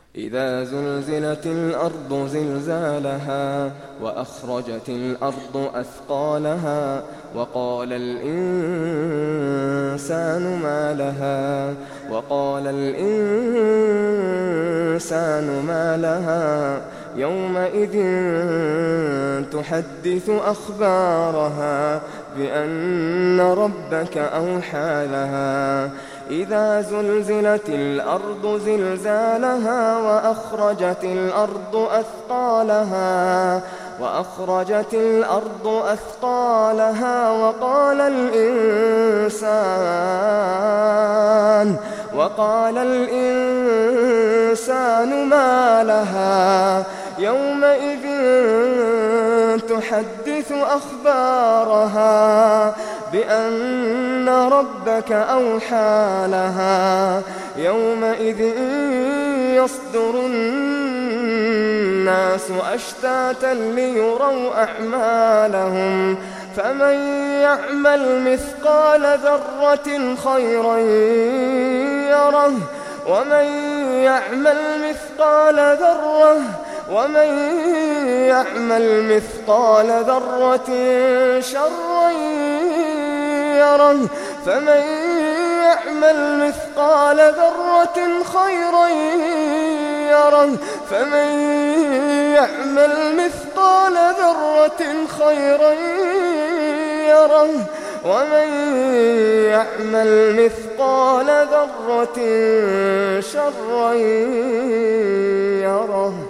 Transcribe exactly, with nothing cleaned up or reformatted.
إذا زلزلت الأرض زلزالها وأخرجت الأرض أثقالها وقال الإنسان ما لها وقال الإنسان ما لها يومئذ تحدث أخبارها بأن ربك أوحى لها إذا زلزلت الأرض زلزالها وأخرجت الأرض أثقالها وأخرجت الأرض أثقالها وقال الإنسان وقال الإنسان ما لها يومئذ تحدث أخبارها بأن ربك أوحى لها يومئذ يصدر الناس أشتاتا ليروا أعمالهم فمن يعمل مثقال ذرة خيرا يره ومن يعمل مثقال ذرة ومن يعمل مثقال ذرة شرا يره فمن يعمل مثقال ذرة خيرا يره فمن يعمل مثقال ذرة خيرا يره ومن يعمل مثقال ذرة شرا يره.